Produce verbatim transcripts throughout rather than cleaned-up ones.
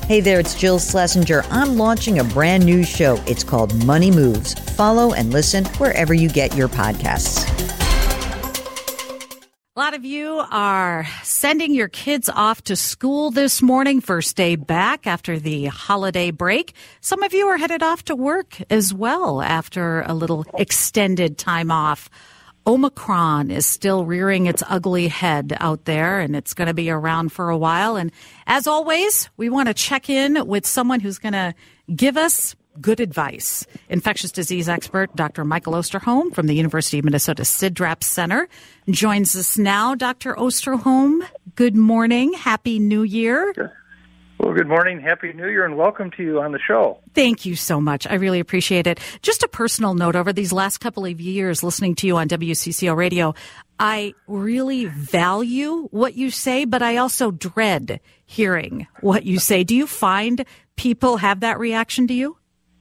Hey there, it's Jill Schlesinger. I'm launching a brand new show. It's called Money Moves. Follow and listen wherever you get your podcasts. A lot of you are sending your kids off to school this morning, first day back after the holiday break. Some of you are headed off to work as well after a little extended time off. Omicron is still rearing its ugly head out there, and it's going to be around for a while. And as always, we want to check in with someone who's going to give us good advice. Infectious disease expert Doctor Michael Osterholm from the University of Minnesota C I D R A P Center joins us now. Doctor Osterholm, good morning. Happy New Year. Well, good morning. Happy New Year, and welcome to you on the show. Thank you so much. I really appreciate it. Just a personal note, over these last couple of years listening to you on W C C O Radio, I really value what you say, but I also dread hearing what you say. Do you find people have that reaction to you?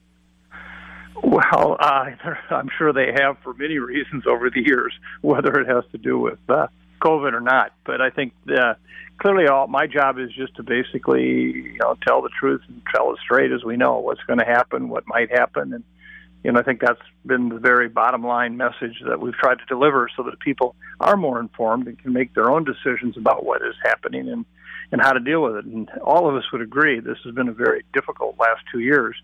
Well, uh, I'm sure they have for many reasons over the years, whether it has to do with uh, COVID or not. But I think uh, clearly all my job is just to basically, you know, tell the truth and tell it straight as we know what's going to happen, what might happen. And, you know, I think that's been the very bottom line message that we've tried to deliver so that people are more informed and can make their own decisions about what is happening and, and how to deal with it. And all of us would agree this has been a very difficult last two years.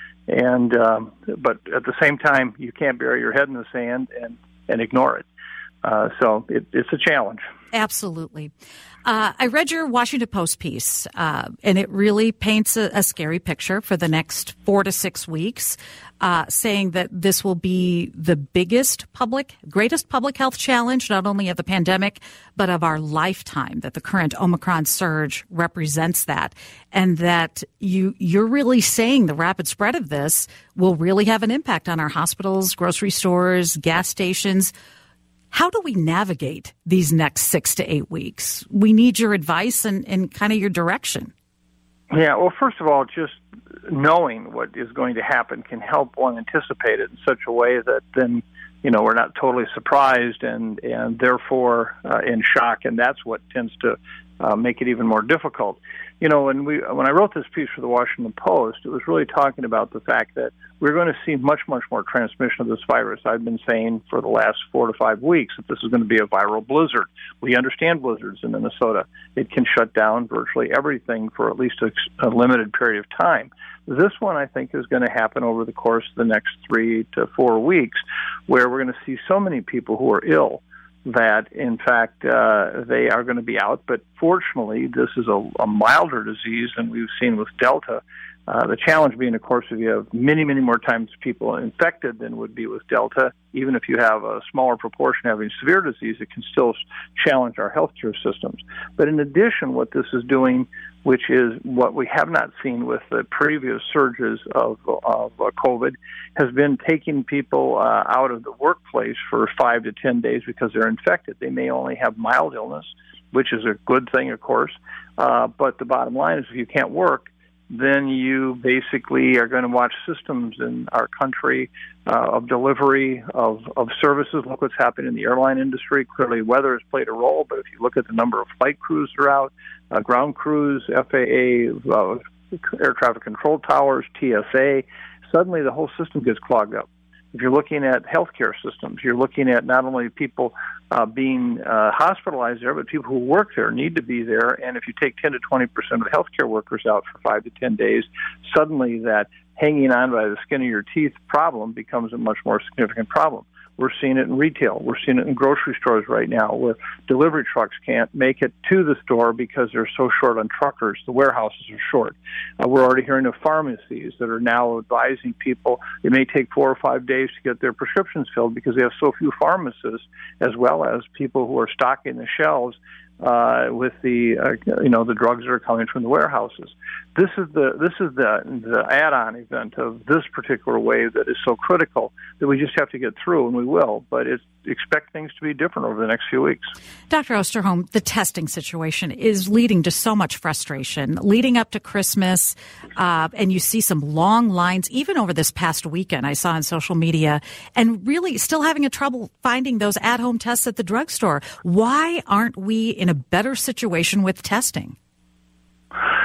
And um, but at the same time, you can't bury your head in the sand and, and ignore it. Uh, so it, it's a challenge. Absolutely. Uh, I read your Washington Post piece, uh, and it really paints a, a scary picture for the next four to six weeks, uh, saying that this will be the biggest public, greatest public health challenge, not only of the pandemic, but of our lifetime, that the current Omicron surge represents that, and that you, you're really saying the rapid spread of this will really have an impact on our hospitals, grocery stores, gas stations. How do we navigate these next six to eight weeks? We need your advice and, and kind of your direction. Yeah, well, first of all, just knowing what is going to happen can help one anticipate it in such a way that then, you know, we're not totally surprised and, and therefore uh, in shock, and that's what tends to uh, make it even more difficult. You know, when we when I wrote this piece for the Washington Post, it was really talking about the fact that we're going to see much, much more transmission of this virus. I've been saying for the last four to five weeks that this is going to be a viral blizzard. We understand blizzards in Minnesota. It can shut down virtually everything for at least a, a limited period of time. This one, I think, is going to happen over the course of the next three to four weeks, where we're going to see so many people who are ill that, in fact, uh, they are going to be out. But fortunately, this is a, a milder disease than we've seen with Delta. Uh, the challenge being, of course, if you have many, many more times people infected than would be with Delta, even if you have a smaller proportion having severe disease, it can still challenge our healthcare systems. But in addition, what this is doing, which is what we have not seen with the previous surges of, of uh, COVID, has been taking people uh, out of the workplace for five to ten days because they're infected. They may only have mild illness, which is a good thing, of course. Uh, but the bottom line is if you can't work, then you basically are going to watch systems in our country uh, of delivery of, of services. Look what's happening in the airline industry. Clearly, weather has played a role, but if you look at the number of flight crews that are out, uh, ground crews, F A A, uh, air traffic control towers, T S A, suddenly the whole system gets clogged up. If you're looking at healthcare systems, you're looking at not only people uh, being uh, hospitalized there, but people who work there need to be there. And if you take ten to twenty percent of the healthcare workers out for five to ten days, suddenly that hanging on by the skin of your teeth problem becomes a much more significant problem. We're seeing it in retail. We're seeing it in grocery stores right now where delivery trucks can't make it to the store because they're so short on truckers. The warehouses are short. Uh, we're already hearing of pharmacies that are now advising people it may take four or five days to get their prescriptions filled because they have so few pharmacists, as well as people who are stocking the shelves uh, with the uh, you know the drugs that are coming from the warehouses. This is the this is the the add-on event of this particular wave that is so critical that we just have to get through, and we will. But it's, expect things to be different over the next few weeks. Doctor Osterholm, the testing situation is leading to so much frustration leading up to Christmas, uh, and you see some long lines even over this past weekend I saw on social media, and really still having a trouble finding those at-home tests at the drugstore. Why aren't we in a better situation with testing?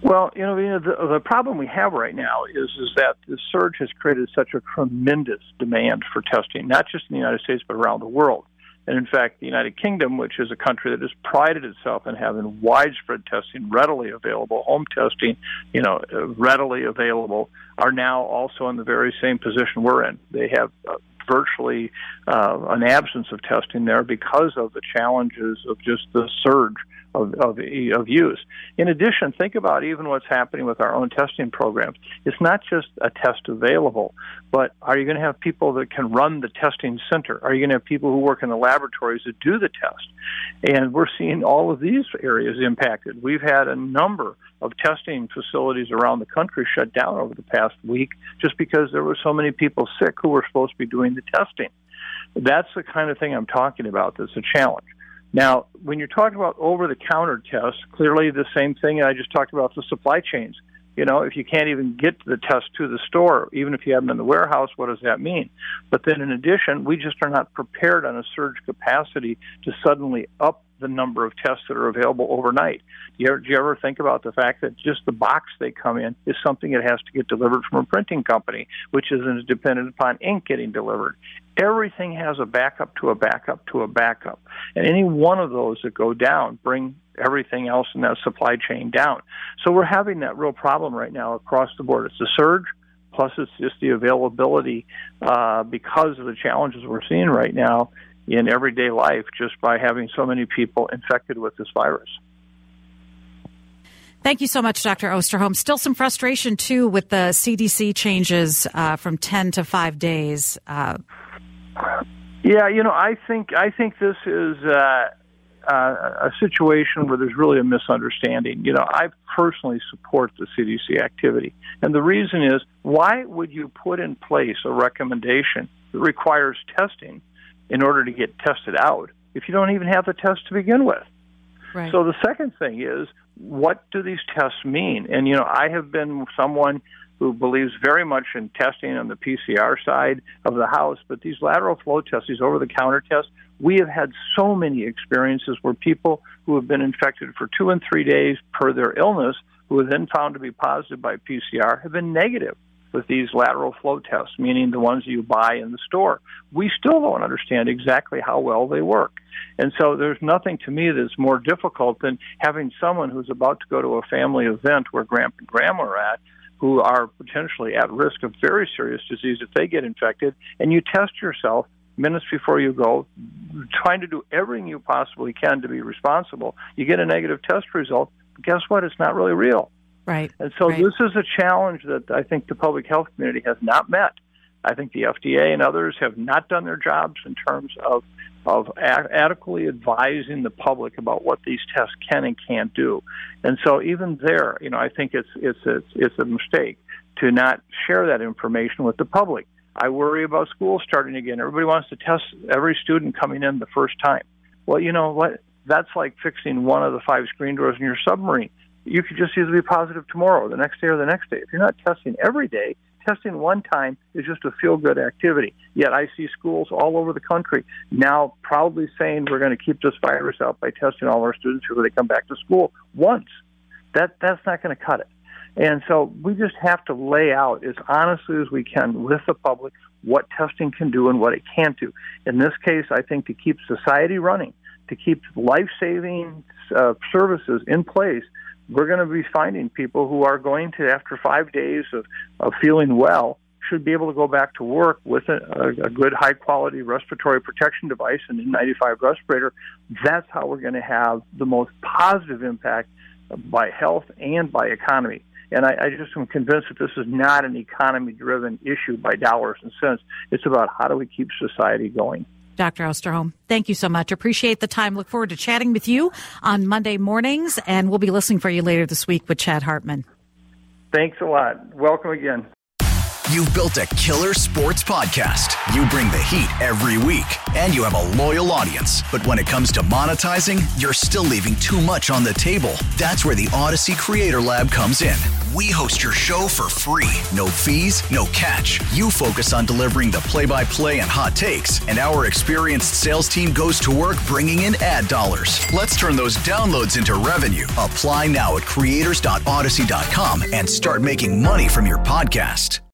Well, you know, you know the, the problem we have right now is is that the surge has created such a tremendous demand for testing, not just in the United States, but around the world. And in fact, the United Kingdom, which is a country that has prided itself in having widespread testing, readily available, home testing, you know, readily available, are now also in the very same position we're in. They have uh, virtually uh, an absence of testing there because of the challenges of just the surge Of, of, of use. In addition, think about even what's happening with our own testing programs. It's not just a test available, but are you going to have people that can run the testing center? Are you going to have people who work in the laboratories that do the test? And we're seeing all of these areas impacted. We've had a number of testing facilities around the country shut down over the past week just because there were so many people sick who were supposed to be doing the testing. That's the kind of thing I'm talking about that's a challenge. Now, when you're talking about over-the-counter tests, clearly the same thing I just talked about, the supply chains. You know, if you can't even get the test to the store, even if you have them in the warehouse, what does that mean? But then in addition, we just are not prepared on a surge capacity to suddenly up the number of tests that are available overnight. Do you, ever, do you ever think about the fact that just the box they come in is something that has to get delivered from a printing company, which isn't dependent upon ink getting delivered? Everything has a backup to a backup to a backup. And any one of those that go down bring everything else in that supply chain down. So we're having that real problem right now across the board. It's the surge, plus it's just the availability uh, because of the challenges we're seeing right now in everyday life just by having so many people infected with this virus. Thank you so much, Doctor Osterholm. Still some frustration, too, with the C D C changes uh, from ten to five days. Uh, yeah, you know, I think I think this is uh, uh, a situation where there's really a misunderstanding. You know, I personally support the C D C activity. And the reason is, why would you put in place a recommendation that requires testing in order to get tested out if you don't even have the test to begin with? Right. So the second thing is, what do these tests mean? And, you know, I have been someone who believes very much in testing on the P C R side of the house, but these lateral flow tests, these over-the-counter tests, we have had so many experiences where people who have been infected for two and three days per their illness, who are then found to be positive by P C R, have been negative with these lateral flow tests, meaning the ones you buy in the store. We still don't understand exactly how well they work. And so there's nothing to me that's more difficult than having someone who's about to go to a family event where grandpa and grandma are at, who are potentially at risk of very serious disease if they get infected, and you test yourself minutes before you go, trying to do everything you possibly can to be responsible. You get a negative test result, but guess what? It's not really real. Right. And so right. this is a challenge that I think the public health community has not met. I think the F D A and others have not done their jobs in terms of of ad- adequately advising the public about what these tests can and can't do. And so even there, you know, I think it's it's it's, it's a mistake to not share that information with the public. I worry about schools starting again. Everybody wants to test every student coming in the first time. Well, you know what? That's like fixing one of the five screen doors in your submarine. You could just easily be positive tomorrow, the next day, or the next day. If you're not testing every day, testing one time is just a feel-good activity. Yet I see schools all over the country now proudly saying we're going to keep this virus out by testing all our students before they come back to school once. That That's not going to cut it. And so we just have to lay out as honestly as we can with the public what testing can do and what it can't do. In this case, I think to keep society running, to keep life-saving uh, services in place, we're going to be finding people who are going to, after five days of, of feeling well, should be able to go back to work with a, a, a good high-quality respiratory protection device, an N ninety-five respirator. That's how we're going to have the most positive impact by health and by economy. And I, I just am convinced that this is not an economy-driven issue by dollars and cents. It's about how do we keep society going. Doctor Osterholm, thank you so much. Appreciate the time. Look forward to chatting with you on Monday mornings, and we'll be listening for you later this week with Chad Hartman. Thanks a lot. Welcome again. You've built a killer sports podcast. You bring the heat every week, and you have a loyal audience. But when it comes to monetizing, you're still leaving too much on the table. That's where the Odyssey Creator Lab comes in. We host your show for free. No fees, no catch. You focus on delivering the play-by-play and hot takes, and our experienced sales team goes to work bringing in ad dollars. Let's turn those downloads into revenue. Apply now at creators dot odyssey dot com and start making money from your podcast.